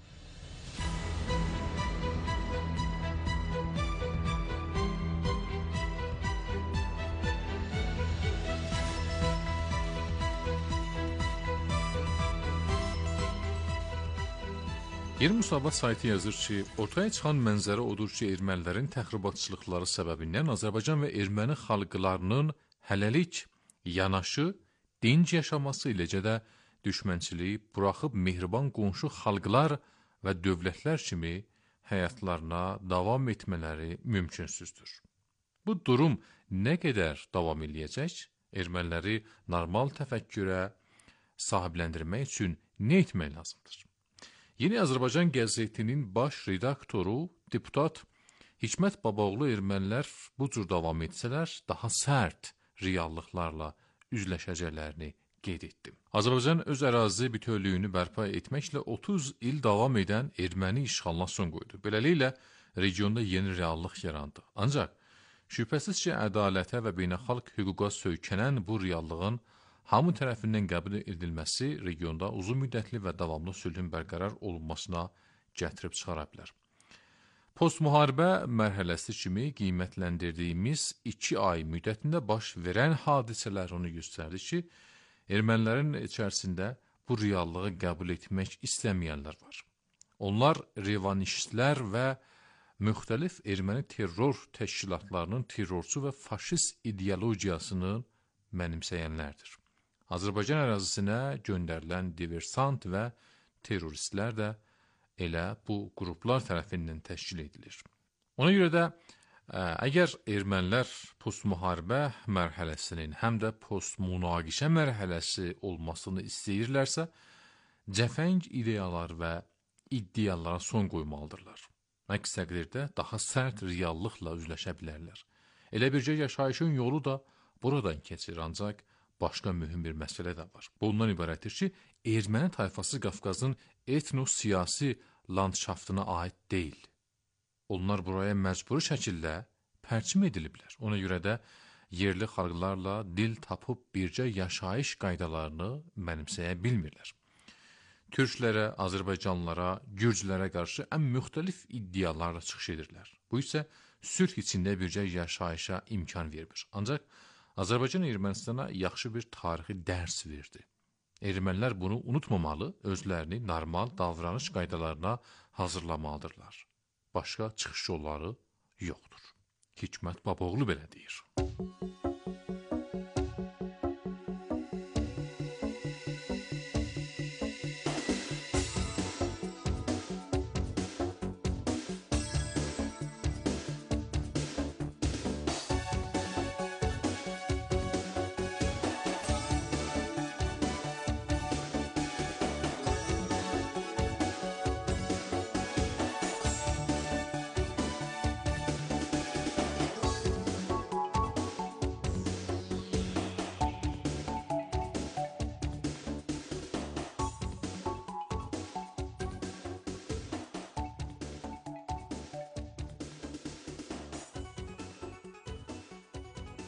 Yer Musavat saytı yazır ki, ortaya çıxan mənzərə odur ki, ermənilərin təxribatçılıqları səbəbindən Azərbaycan və erməni xalqlarının hələlik yanaşı dinc yaşaması eləcə də düşmənçiliyi buraxıb mehriban qonşu xalqlar və dövlətlər kimi həyatlarına davam etmələri mümkünsüzdür. Bu durum nə qədər davam eləyəcək? Erməniləri normal təfəkkürə sahibləndirmək üçün nə etmək lazımdır? Yeni Azərbaycan qəzetinin baş redaktoru, deputat Hikmət Babaoğlu ermənilər bu cür davam etsələr, daha sərt reallıqlarla üzləşəcəklərini qeyd etdi. Azərbaycan öz ərazi bütövlüyünü bərpa etməklə 30 il davam edən erməni işğalına son qoydu. Beləliklə, regionda yeni reallıq yarandı. Ancaq, şübhəsiz ki, ədalətə və beynəlxalq hüquqa söykənən bu reallığın hamı tərəfindən qəbul edilməsi regionda uzun müddətli və davamlı sülhün bərqərar olunmasına gətirib çıxara bilər. Postmuharibə mərhələsi kimi qiymətləndirdiyimiz 2 ay müddətində baş verən hadisələr onu göstərdi ki, ermənilərin içərisində bu reallığı qəbul etmək istəməyənlər var. Onlar revanişistlər və müxtəlif erməni terror təşkilatlarının terrorçu və faşist ideologiyasını mənimsəyənlərdir. Azərbaycan ərazisinə göndərilən diversant və terroristlər də elə bu qruplar tərəfindən təşkil edilir. Ona görə də əgər ermənilər postmuharibə mərhələsinin həm də postmünaqişə mərhələsi olmasını istəyirlərsə, cəfəng ideyalar və iddialara son qoymalıdırlar. Əks təqdirdə daha sərt reallıqla üzləşə bilərlər. Elə bircə yaşayışın yolu da buradan keçir, ancaq başqa mühüm bir məsələ də var. Bundan ibarətdir ki, erməni tayfası Qafqazın etno-siyasi landşaftına aid deyil. Onlar buraya məcburi şəkildə pərçim ediliblər. Ona görə də yerli xalqlarla dil tapıb bircə yaşayış qaydalarını mənimsəyə bilmirlər. Türklərə, Azərbaycanlılara, Gürcülərə qarşı ən müxtəlif iddialarla çıxış edirlər. Bu isə sülh içində bircə yaşayışa imkan vermir. Ancaq Azərbaycan Ermənistana yaxşı bir tarixi dərs verdi. Ermənilər bunu unutmamalı, özlərini normal davranış qaydalarına hazırlamalıdırlar. Başqa çıxış yolları yoxdur. Hikmət Babaoğlu belə deyir.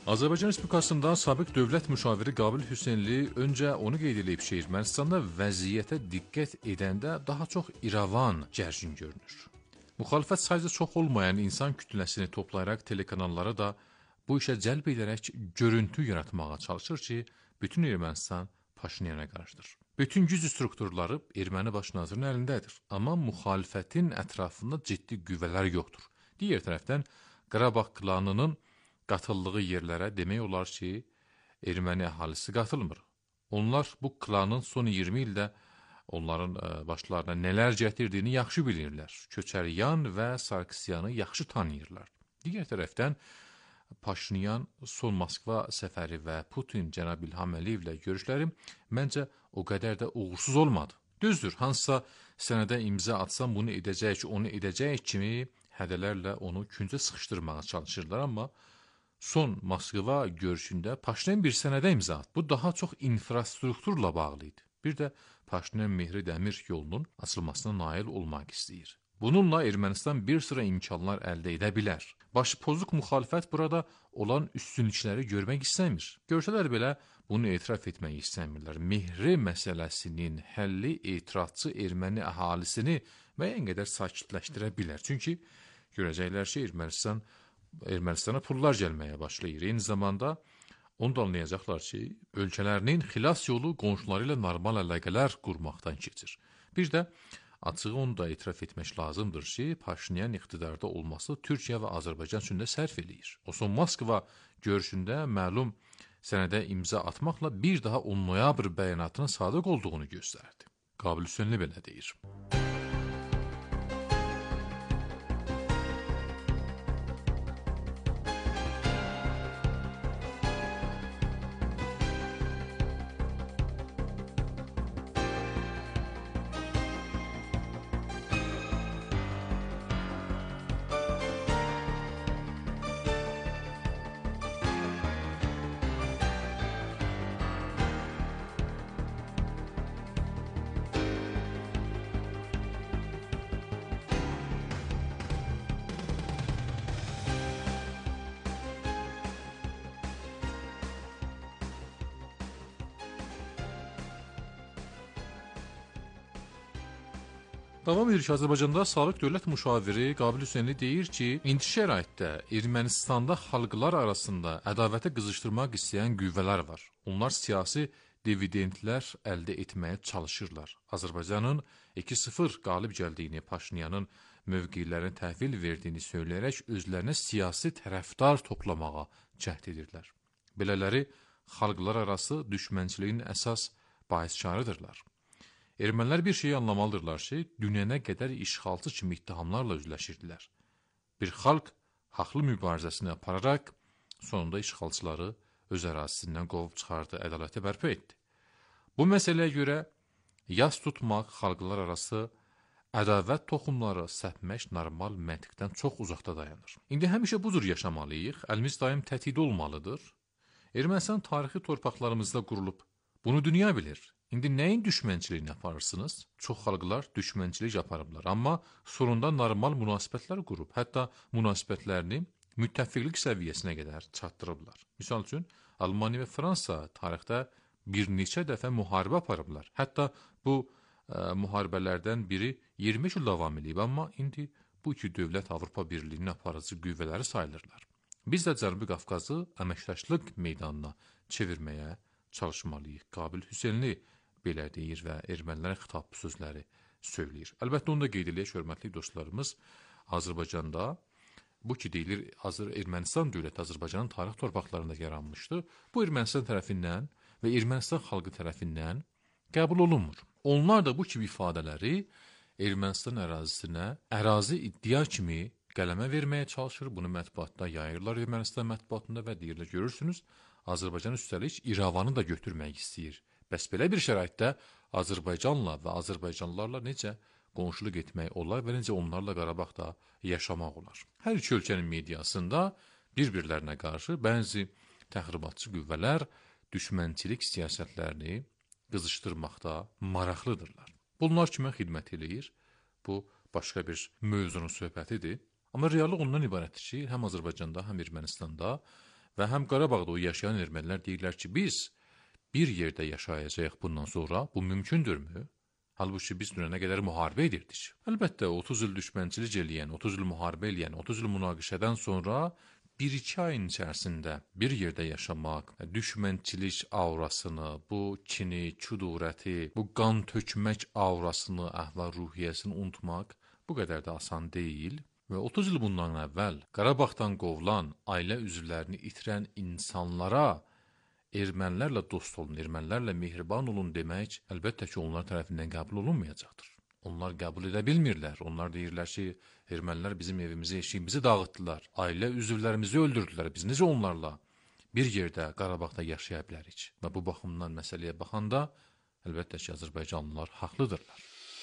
Azərbaycan Respublikasında sabiq dövlət müşaviri Qabil Hüseynli öncə onu qeyd edib ki, Ermənistanda vəziyyətə diqqət edəndə daha çox İrəvan gərgin görünür. Müxalifət sayıca çox olmayan insan kütləsini toplayaraq telekanallara da bu işə cəlb edərək görüntü yaratmağa çalışır ki, bütün Ermənistan Paşinyana qarşıdır. Bütün güc strukturları erməni baş nazirinin əlindədir, amma müxalifətin ətrafında ciddi qüvvələr yoxdur. Digər tərəfdən Qarabağ klanının qatıldığı yerlərə demək olar ki, erməni əhalisi qatılmır. Onlar bu klanın son 20 ildə onların başlarına nələr gətirdiyini yaxşı bilirlər. Köçəryan və Sarkisyanı yaxşı tanıyırlar. Digər tərəfdən Paşinyan son Moskva səfəri və Putin cənab İlham Əliyevlə görüşləri məncə o qədər də uğursuz olmadı. Düzdür, hansısa sənədə imza atsam bunu edəcək, onu edəcək kimi hədələrlə onu küncə sıxışdırmağa çalışırlar, amma son Moskva görüşündə Paşinyan bir sənədə imza atdı. Bu daha çox infrastrukturla bağlı idi. Bir də Paşinyan Mehri Dəmir yolunun açılmasına nail olmaq istəyir. Bununla Ermənistan bir sıra imkanlar əldə edə bilər. Başı pozuq müxalifət burada olan üstünlükləri görmək istəmir. Görsələr belə bunu etiraf etmək istəmirlər. Mehri məsələsinin həlli etirazçı erməni əhalisini müəyyən qədər sakitləşdirə bilər. Çünki görəcəklər ki, Ermənistana pullar gəlməyə başlayır. Eyni zamanda onu da anlayacaqlar ki, ölkələrinin xilas yolu qonşuları ilə normal əlaqələr qurmaqdan keçir. Bir də açığı onu da etiraf etmək lazımdır ki, Paşinyan iqtidarda olması Türkiyə və Azərbaycan üçün də sərf eləyir. O son Moskva görüşündə məlum sənədə imza atmaqla bir daha 10 noyabr bəyanatına sadiq olduğunu göstərdi. Qabil Hüseynli belə deyir. Davam edir ki, Azərbaycanda sabiq dövlət müşaviri Qabil Hüseynli deyir ki, indi şəraitdə Ermənistanda xalqlar arasında ədavətə qızışdırmaq istəyən qüvvələr var. Onlar siyasi dividendlər əldə etməyə çalışırlar. Azərbaycanın 2-0 qalib gəldiyini, Paşinyanın mövqelərini təhvil verdiyini söyləyərək özlərinə siyasi tərəfdar toplamağa cəhd edirlər. Belələri xalqlar arası düşmənçiliyin əsas bahiskarıdırlar. Ermənilər bir şeyi anlamalıdırlar ki, dünyanə qədər işğalçı kimi ittihamlarla üzləşirdilər. Bir xalq haqlı mübarizəsini apararaq, sonunda işğalçıları öz ərazisindən qovub çıxardı, ədaləti bərpa etdi. Bu məsələyə görə yas tutmaq, xalqlar arası ədavət toxumları səpmək normal məntiqdən çox uzaqda dayanır. İndi həmişə bu cür yaşamalıyıq, əlimiz daim tətikdə olmalıdır. Ermənistan tarixi torpaqlarımızda qurulub, bunu dünya bilir. İndi nəyin düşmənçiliyini aparırsınız? Çox xalqlar düşmənçilik aparıblar, amma sonunda normal münasibətlər qurub, hətta münasibətlərini müttəfiqlik səviyyəsinə qədər çatdırıblar. Misal üçün, Almaniya və Fransa tarixdə bir neçə dəfə müharibə aparıblar. Hətta bu müharibələrdən biri 20 il davam edib, amma indi bu iki dövlət Avropa Birliyinin aparıcı qüvvələri sayılırlar. Biz də Cənubi Qafqazı əməkdaşlıq meydanına çevirməyə çalışmalıyıq. Qabil Hüseynli belə deyir və ermənilərə xitab sözləri söyləyir. Əlbəttə onu da qeyd eləyək, hörmətli dostlarımız, Azərbaycanda bu ki deyilir, Ermənistan dövləti Azərbaycanın tarix torpaqlarında yaranmışdı. Bu Ermənistan tərəfindən və Ermənistan xalqı tərəfindən qəbul olunmur. Onlar da bu kimi ifadələri Ermənistan ərazisinə ərazi iddia kimi qələmə verməyə çalışır. Bunu mətbuatda yayırlar, Ermənistan mətbuatında və deyirlər, görürsünüz, Azərbaycan üstəlik İrəvanı da götürmək istəyir. Bəs belə bir şəraitdə Azərbaycanla və Azərbaycanlılarla necə qonşuluq etmək olar və necə onlarla Qarabağda yaşamaq olar? Hər iki ölkənin mediasında bir-birlərinə qarşı bəzi təxribatçı qüvvələr düşmənçilik siyasətlərini qızışdırmaqda maraqlıdırlar. Bunlar kimə xidmət eləyir? Bu, başqa bir mövzunun söhbətidir. Amma reallıq ondan ibarətdir ki, həm Azərbaycanda, həm Ermənistanda və həm Qarabağda o yaşayan ermənilər deyirlər ki, biz bir yerdə yaşayacağıq bundan sonra, bu mümkündürmü? Halbuki biz dünənə qədər müharibə edirdik. Əlbəttə, 30 il düşmənçilik eləyən, 30 il müharibə eləyən, 30 il münaqişədən sonra 1-2 ayın içərisində bir yerdə yaşamaq, düşmənçilik aurasını, bu kini, kudurəti, bu qan tökmək aurasını, əhval-ruhiyyəsini unutmaq bu qədər də asan deyil. Və 30 il bundan əvvəl Qarabağdan qovulan, ailə üzvlərini itirən insanlara ermənilərlə dost olun, ermənilərlə mehriban olun demək əlbəttə ki, onlar tərəfindən qəbul olunmayacaqdır. Onlar qəbul edə bilmirlər. Onlar deyirlər ki, ermənilər bizim evimizi, eşiyimizi dağıtdılar, ailə üzvlərimizi öldürdülər. Biz necə onlarla bir yerdə Qarabağda yaşaya bilərik? Və bu baxımdan məsələyə baxanda əlbəttə ki, Azərbaycanlılar haqlıdırlar.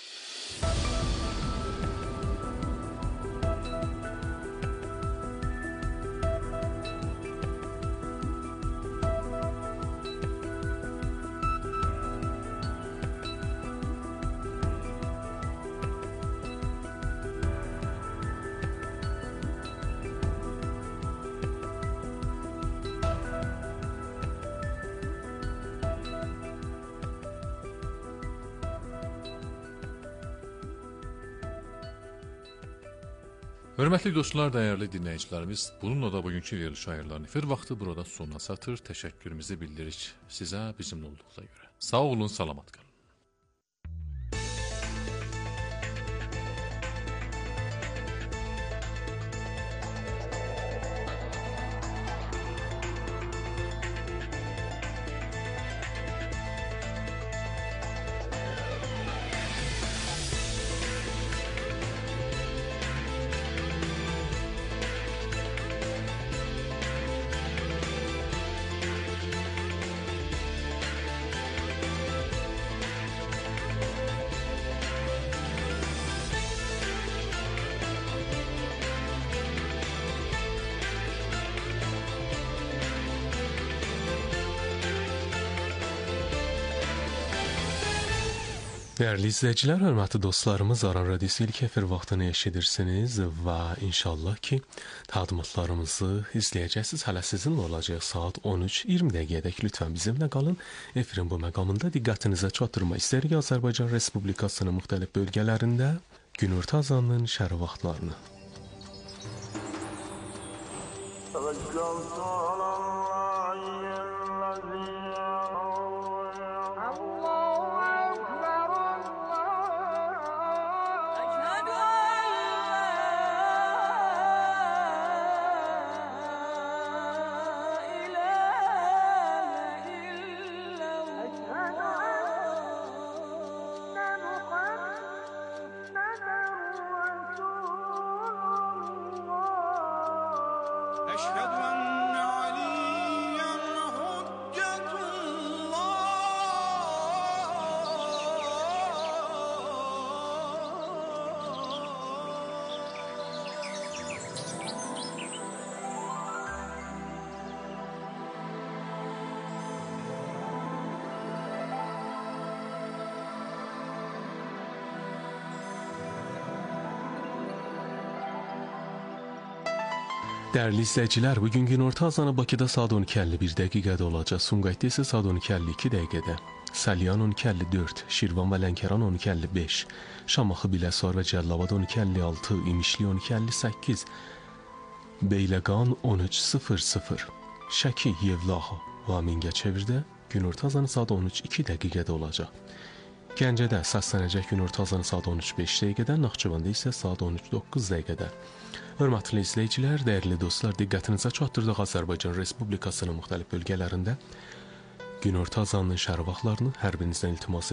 Hörmətli dostlar, dəyərli dinləyicilərimiz, bununla da bugünkü veriliş ayırlarının efir vaxtı burada sona çatır. Təşəkkürümüzü bildiririk sizə bizimlə olduğuna görə. Sağ olun, salamat qalın. Dəyərli izləyicilər, hörmətli dostlarımız, Aran Radiosu ilk efir vaxtını eşidirsiniz və inşallah ki, təqdimatlarımızı izləyəcəksiniz. Hələ sizinlə olacaq saat 13:20 dəqiqədək. Lütfən bizimlə qalın. Efirin bu məqamında diqqətinizə çatdırmaq istəyirik Azərbaycan Respublikasının müxtəlif bölgələrində günorta azanının şərq vaxtlarını. Dəyərli izləyicilər, bugün günorta azanı Bakıda saat 12:51 dəqiqədə olacaq. Sumqayıtda isə saat 12:52 dəqiqədə. Salyan 12:54, Şirvan və Lənkəran 12:55, Şamaxı, Biləsuvar və Cəlilabad 12:56, İmişli 12:58, Beyləqan 13:00, Şəki, Yevlax və Mingəçevirdə günorta azanı saat 13:02 dəqiqədə olacaq. Gəncədə səslənəcək günorta azanı saat 13:05 dəqiqədə, Naxçıvanda isə saat 13:09 dəqiqədə. Hörmətli izləyicilər, dəyərli dostlar, diqqətinizə çatdırdıq Azərbaycan Respublikasının müxtəlif bölgələrində günorta azanının şərq vaxtlarını hər birinizdən iltimas